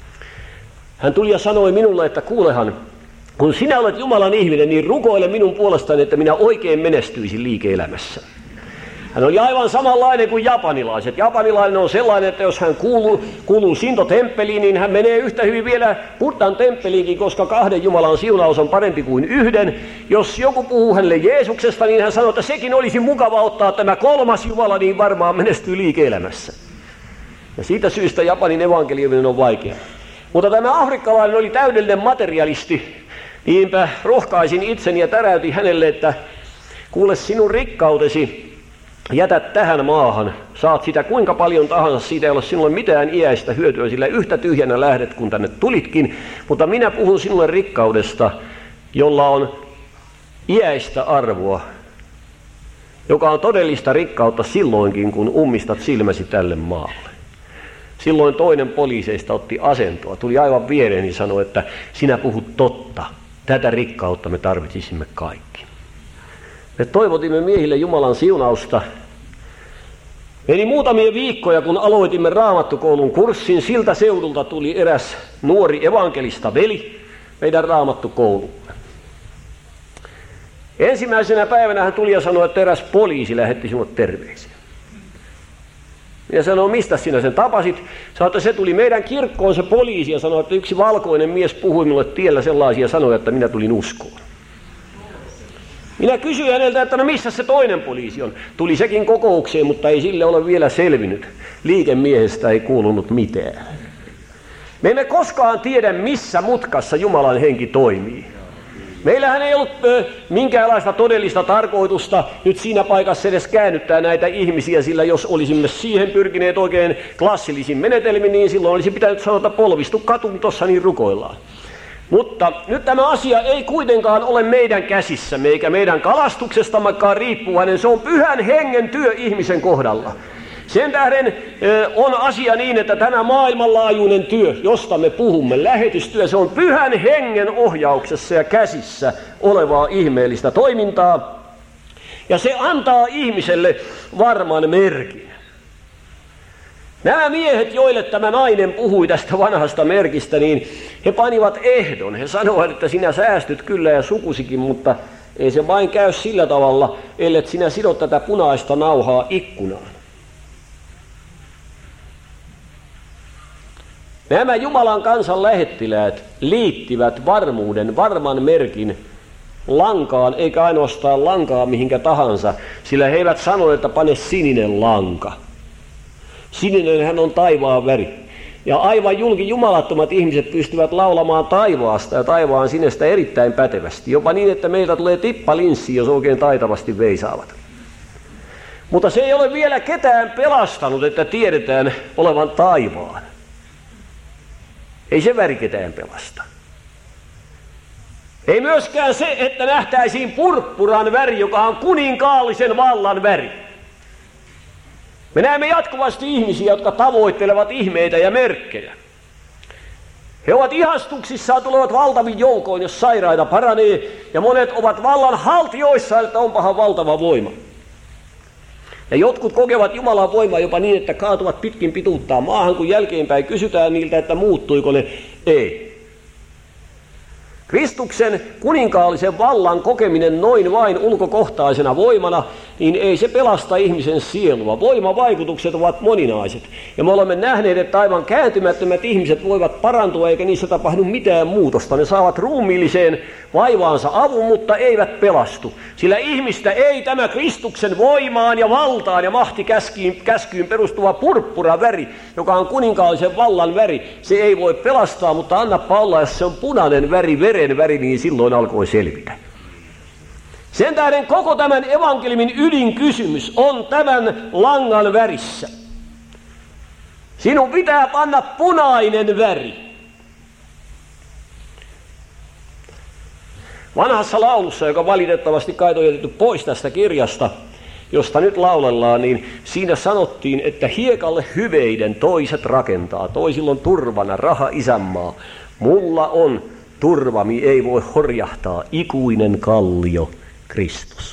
Hän tuli ja sanoi minulle, että kuulehan, kun sinä olet Jumalan ihminen, niin rukoile minun puolestani, että minä oikein menestyisin liike-elämässä. Hän oli aivan samanlainen kuin japanilaiset. Japanilainen on sellainen, että jos hän kuuluu, kuuluu Sinto-temppeliin, niin hän menee yhtä hyvin vielä Buddhan temppeliinkin, koska kahden Jumalan siunaus on parempi kuin yhden. Jos joku puhuu hänelle Jeesuksesta, niin hän sanoo, että sekin olisi mukava ottaa tämä kolmas Jumala, niin varmaan menestyy liike-elämässä. Ja siitä syystä Japanin evankeliuminen on vaikea. Mutta tämä afrikkalainen oli täydellinen materialisti. Niinpä rohkaisin itseni ja täräytin hänelle, että kuule, sinun rikkautesi jätät tähän maahan. Saat sitä kuinka paljon tahansa, siitä ei ole sinulle mitään iäistä hyötyä, sillä yhtä tyhjänä lähdet, kun tänne tulitkin. Mutta minä puhun sinulle rikkaudesta, jolla on iäistä arvoa, joka on todellista rikkautta silloinkin, kun ummistat silmäsi tälle maalle. Silloin toinen poliiseista otti asentoa, tuli aivan viereeni ja sanoi, että sinä puhut totta. Tätä rikkautta me tarvitsisimme kaikki. Me toivotimme miehille Jumalan siunausta. Meni muutamia viikkoja, kun aloitimme raamattukoulun kurssin. Siltä seudulta tuli eräs nuori evankelista veli meidän raamattukouluun. Ensimmäisenä päivänä hän tuli ja sanoi, että eräs poliisi lähetti sinulle terveisiä. Ja sanoi, mistä sinä sen tapasit? Sanoi, että se tuli meidän kirkkoon se poliisi ja sanoi, että yksi valkoinen mies puhui minulle tiellä sellaisia sanoja, että minä tulin uskoon. Minä kysyin häneltä, että no missä se toinen poliisi on. Tuli sekin kokoukseen, mutta ei sille ole vielä selvinnyt. Liikemiehestä ei kuulunut mitään. Me emme koskaan tiedä, missä mutkassa Jumalan henki toimii. Meillähän ei ollut ö, minkäänlaista todellista tarkoitusta nyt siinä paikassa edes käännyttää näitä ihmisiä, sillä jos olisimme siihen pyrkineet oikein klassillisin menetelmin, niin silloin olisi pitänyt sanoa, että polvistu katun, tossa niin rukoillaan. Mutta nyt tämä asia ei kuitenkaan ole meidän käsissämme, eikä meidän kalastuksestammekaan riippuvainen. Se on pyhän hengen työ ihmisen kohdalla. Sen tähden on asia niin, että tämä maailmanlaajuinen työ, josta me puhumme, lähetystyö, se on pyhän hengen ohjauksessa ja käsissä olevaa ihmeellistä toimintaa. Ja se antaa ihmiselle varman merkin. Nämä miehet, joille tämä nainen puhui tästä vanhasta merkistä, niin he panivat ehdon. He sanoivat, että sinä säästyt kyllä ja sukusikin, mutta ei se vain käy sillä tavalla, ellet sinä sidot tätä punaista nauhaa ikkunaan. Nämä Jumalan kansan lähettiläät liittivät varmuuden, varman merkin lankaan, eikä ainoastaan lankaa mihinkä tahansa, sillä he eivät sano, että pane sininen lanka. Sininenhän on taivaan väri. Ja aivan julki jumalattomat ihmiset pystyvät laulamaan taivaasta ja taivaan sinestä erittäin pätevästi. Jopa niin, että meiltä tulee tippalinssi, jos oikein taitavasti veisaavat. Mutta se ei ole vielä ketään pelastanut, että tiedetään olevan taivaan. Ei se väri ketään pelasta. Ei myöskään se, että nähtäisiin purppuran väri, joka on kuninkaallisen vallan väri. Me näemme jatkuvasti ihmisiä, jotka tavoittelevat ihmeitä ja merkkejä. He ovat ihastuksissaan, tulevat valtavin joukoin, jos sairaita paranee, ja monet ovat vallan haltioissaan, että onpahan valtava voima. Ja jotkut kokevat Jumalan voimaa jopa niin, että kaatuvat pitkin pituuttaa maahan, kun jälkeenpäin kysytään niiltä, että muuttuiko ne. Ei. Kristuksen kuninkaallisen vallan kokeminen noin vain ulkokohtaisena voimana, niin ei se pelasta ihmisen sielua. Voimavaikutukset ovat moninaiset. Ja me olemme nähneet, että aivan kääntymättömät ihmiset voivat parantua, eikä niissä tapahdu mitään muutosta. Ne saavat ruumiilliseen vaivaansa avun, mutta eivät pelastu. Sillä ihmistä ei tämä Kristuksen voimaan ja valtaan ja mahtikäskyyn käskyyn perustuva purppura väri, joka on kuninkaallisen vallan väri, se ei voi pelastaa, mutta annapa olla, jos se on punainen väri, veren väri, niin silloin alkoi selvitä. Sen tähden koko tämän evankeliumin ydinkysymys on tämän langan värissä. Sinun pitää panna punainen väri. Vanhassa laulussa, joka valitettavasti kai on jätetty pois tästä kirjasta, josta nyt laulellaan, niin siinä sanottiin, että hiekalle hyveiden toiset rakentaa. Toisilla on turvana raha isänmaa. Mulla on turvami, ei voi horjahtaa, ikuinen kallio, Kristus.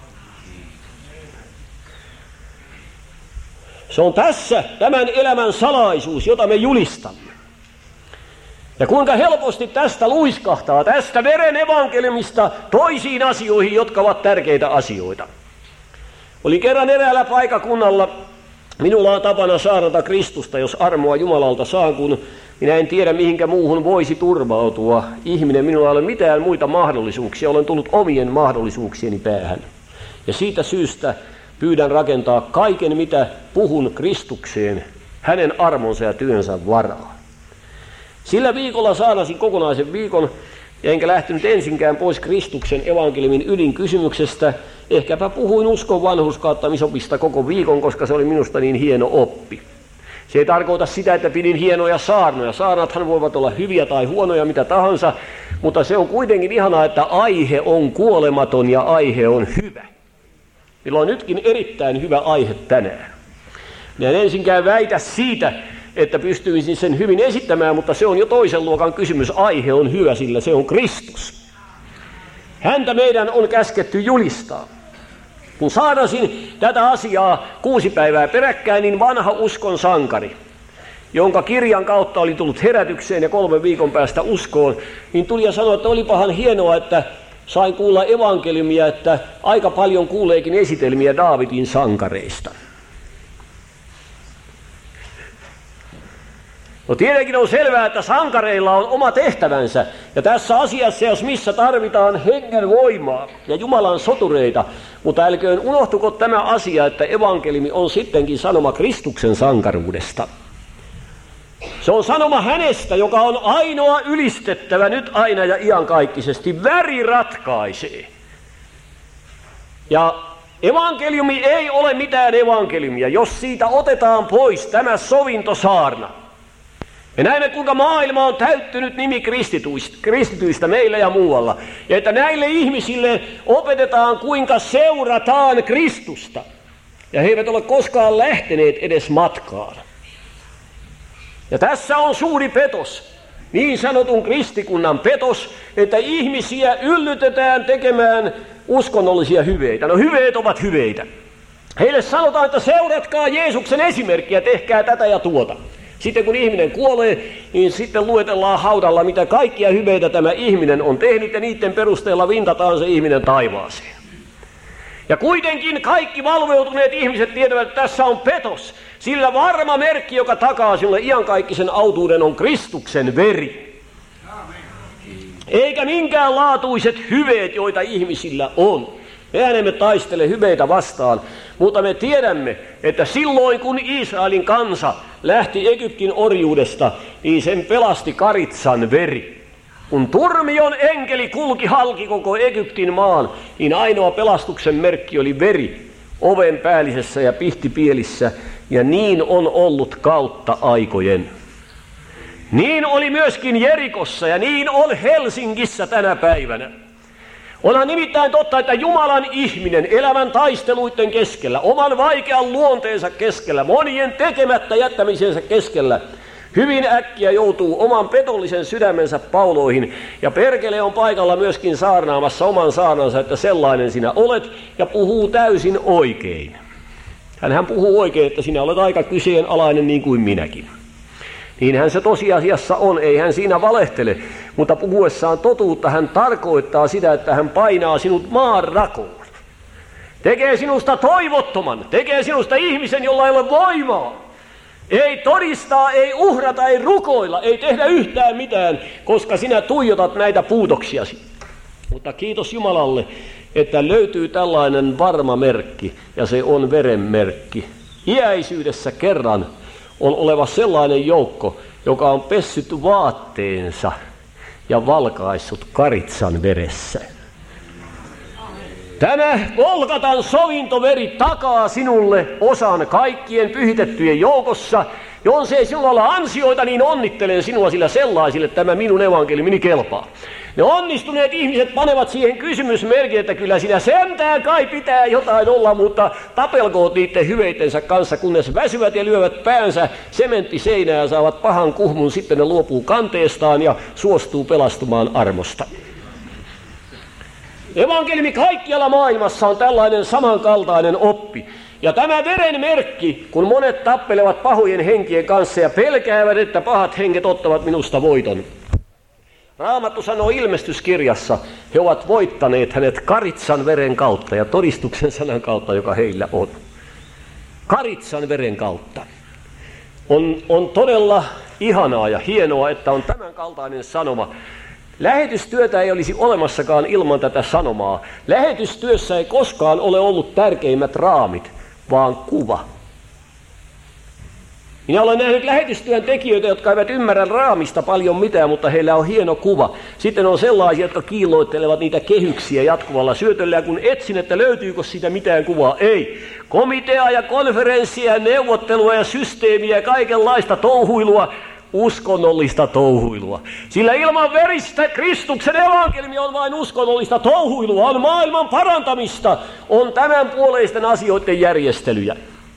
Se on tässä tämän elämän salaisuus, jota me julistamme. Ja kuinka helposti tästä luiskahtaa, tästä veren evankeliumista toisiin asioihin, jotka ovat tärkeitä asioita. Oli kerran eräällä paikakunnalla, minulla on tapana saarnata Kristusta, jos armoa Jumalalta saan, kun minä en tiedä mihinkä muuhun voisi turvautua. Ihminen, minulla ei ole mitään muita mahdollisuuksia, olen tullut omien mahdollisuuksieni päähän. Ja siitä syystä pyydän rakentaa kaiken, mitä puhun Kristukseen, hänen armonsa ja työnsä varaan. Sillä viikolla saarnasin kokonaisen viikon, ja enkä lähtenyt ensinkään pois Kristuksen evankeliumin ydinkysymyksestä. Ehkäpä puhuin uskon vanhurskauttamisopista koko viikon, koska se oli minusta niin hieno oppi. Se ei tarkoita sitä, että pidin hienoja saarnoja. Saarnathan voivat olla hyviä tai huonoja, mitä tahansa, mutta se on kuitenkin ihanaa, että aihe on kuolematon ja aihe on hyvä. Meillä on nytkin erittäin hyvä aihe tänään. Minä en ensinkään väitä siitä, että pystyisin sen hyvin esittämään, mutta se on jo toisen luokan kysymys. Aihe on hyvä, sillä se on Kristus. Häntä meidän on käsketty julistaa. Kun saarnasin tätä asiaa kuusi päivää peräkkäin, niin vanha uskon sankari, jonka kirjan kautta oli tullut herätykseen ja kolmen viikon päästä uskoon, niin tuli ja sanoi, että olipahan hienoa, että sain kuulla evankeliumia, että aika paljon kuuleekin esitelmiä Daavidin sankareista. No tietenkin on selvää, että sankareilla on oma tehtävänsä, ja tässä asiassa jos missä tarvitaan hengen voimaa ja Jumalan sotureita, mutta älköön unohtuko tämä asia, että evankeliumi on sittenkin sanoma Kristuksen sankaruudesta. Se on sanoma hänestä, joka on ainoa ylistettävä nyt aina ja iankaikkisesti. Väri ratkaisee. Ja evankeliumi ei ole mitään evankeliumia, jos siitä otetaan pois tämä sovintosaarna. Me näemme, kuinka maailma on täyttynyt nimi kristityistä, kristityistä meillä ja muualla. Ja että näille ihmisille opetetaan, kuinka seurataan Kristusta. Ja he eivät ole koskaan lähteneet edes matkaan. Ja tässä on suuri petos, niin sanotun kristikunnan petos, että ihmisiä yllytetään tekemään uskonnollisia hyveitä. No hyveet ovat hyveitä. Heille sanotaan, että seuratkaa Jeesuksen esimerkkiä, tehkää tätä ja tuota. Sitten kun ihminen kuolee, niin sitten luetellaan haudalla, mitä kaikkia hyveitä tämä ihminen on tehnyt, ja niiden perusteella vintataan se ihminen taivaaseen. Ja kuitenkin kaikki valveutuneet ihmiset tietävät, että tässä on petos, sillä varma merkki, joka takaa sinulle iankaikkisen autuuden, on Kristuksen veri. Eikä minkäänlaatuiset hyveet, joita ihmisillä on. Me emme taistele hyveitä vastaan, mutta me tiedämme, että silloin kun Israelin kansa lähti Egyptin orjuudesta, niin sen pelasti Karitsan veri. Kun turmion enkeli kulki halki koko Egyptin maan, niin ainoa pelastuksen merkki oli veri oven päällisessä ja pihtipielissä, ja niin on ollut kautta aikojen. Niin oli myöskin Jerikossa ja niin on Helsingissä tänä päivänä. Onhan nimittäin totta, että Jumalan ihminen elämän taisteluiden keskellä, oman vaikean luonteensa keskellä, monien tekemättä jättämisensä keskellä, hyvin äkkiä joutuu oman petollisen sydämensä pauloihin, ja perkele on paikalla myöskin saarnaamassa oman saarnansa, että sellainen sinä olet, ja puhuu täysin oikein. Hänhän puhuu oikein, että sinä olet aika kyseenalainen niin kuin minäkin. Niinhän se tosiasiassa on, ei hän siinä valehtele, mutta puhuessaan totuutta hän tarkoittaa sitä, että hän painaa sinut maan rakoon. Tekee sinusta toivottoman, tekee sinusta ihmisen, jolla ei ole voimaa. Ei todistaa, ei uhrata, ei rukoilla, ei tehdä yhtään mitään, koska sinä tuijotat näitä puutoksiasi. Mutta kiitos Jumalalle, että löytyy tällainen varma merkki, ja se on verenmerkki. Iäisyydessä kerran on oleva sellainen joukko, joka on pessyt vaatteensa ja valkaissut Karitsan veressä. Tämä Golgatan sovintoveri takaa sinulle osan kaikkien pyhitettyjen joukossa. Jos ei sinulla ole ansioita, niin onnittelen sinua sillä sellaisille, että tämä minun evankeliumini kelpaa. Ne onnistuneet ihmiset panevat siihen kysymysmerkin, että kyllä siinä sentään kai pitää jotain olla, mutta tapelkoot niiden hyveitensä kanssa, kunnes väsyvät ja lyövät päänsä sementtiseinään ja saavat pahan kuhmun, sitten ne luopuu kanteestaan ja suostuu pelastumaan armosta. Evankeliumi kaikkialla maailmassa on tällainen samankaltainen oppi. Ja tämä verenmerkki, kun monet tappelevat pahojen henkien kanssa ja pelkäävät, että pahat henget ottavat minusta voiton. Raamattu sanoo ilmestyskirjassa, he ovat voittaneet hänet Karitsan veren kautta ja todistuksen sanan kautta, joka heillä on. Karitsan veren kautta. On, on todella ihanaa ja hienoa, että on tämän kaltainen sanoma. Lähetystyötä ei olisi olemassakaan ilman tätä sanomaa. Lähetystyössä ei koskaan ole ollut tärkeimmät raamit, vaan kuva. Minä olen nähnyt lähetystyön tekijöitä, jotka eivät ymmärrä raamista paljon mitään, mutta heillä on hieno kuva. Sitten on sellaisia, jotka kiilloittelevat niitä kehyksiä jatkuvalla syötöllä, ja kun etsin, että löytyykö siitä mitään kuvaa, ei. Komitea ja konferenssia, neuvottelua ja systeemiä ja kaikenlaista touhuilua, uskonnollista touhuilua. Sillä ilman veristä Kristuksen evankeliumi on vain uskonnollista touhuilua, on maailman parantamista, on tämän puoleisten asioiden järjestelyjä.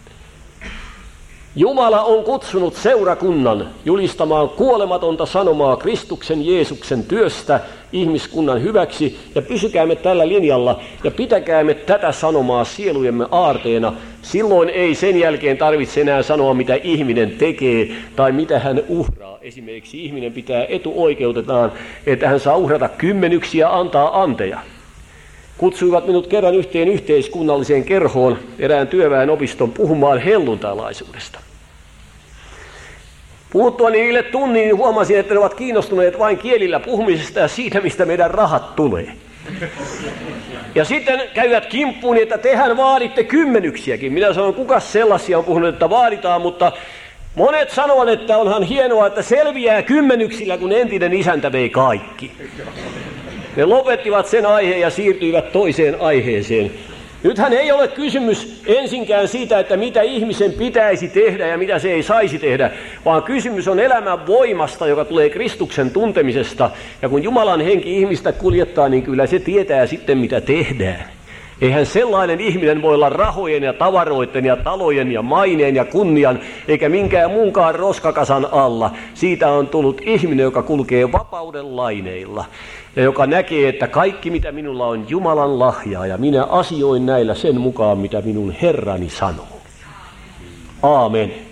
Jumala on kutsunut seurakunnan julistamaan kuolematonta sanomaa Kristuksen Jeesuksen työstä ihmiskunnan hyväksi, ja pysykäämme tällä linjalla ja pitäkäämme tätä sanomaa sielujemme aarteena. Silloin ei sen jälkeen tarvitse enää sanoa, mitä ihminen tekee tai mitä hän uhraa. Esimerkiksi ihminen pitää etuoikeutetaan, että hän saa uhrata kymmenyksiä ja antaa anteja. Kutsuivat minut kerran yhteen yhteiskunnalliseen kerhoon erään työväenopiston puhumaan helluntailaisuudesta. Puhuttuani niille tunnin, niin huomasin, että ne ovat kiinnostuneet vain kielillä puhumisesta ja siitä, mistä meidän rahat tulee. Ja sitten käyvät kimppuun, että tehän vaaditte kymmenyksiäkin. Minä sanon, kuka sellaisia on puhunut, että vaaditaan, mutta monet sanovat, että onhan hienoa, että selviää kymmenyksillä, kun entinen isäntä vei kaikki. Ne lopettivat sen aiheen ja siirtyivät toiseen aiheeseen. Nythän ei ole kysymys ensinkään siitä, että mitä ihmisen pitäisi tehdä ja mitä se ei saisi tehdä, vaan kysymys on elämän voimasta, joka tulee Kristuksen tuntemisesta. Ja kun Jumalan henki ihmistä kuljettaa, niin kyllä se tietää sitten, mitä tehdään. Eihän sellainen ihminen voi olla rahojen ja tavaroiden ja talojen ja maineen ja kunnian, eikä minkään muunkaan roskakasan alla. Siitä on tullut ihminen, joka kulkee vapauden laineilla ja joka näkee, että kaikki mitä minulla on Jumalan lahjaa ja minä asioin näillä sen mukaan, mitä minun Herrani sanoo. Aamen.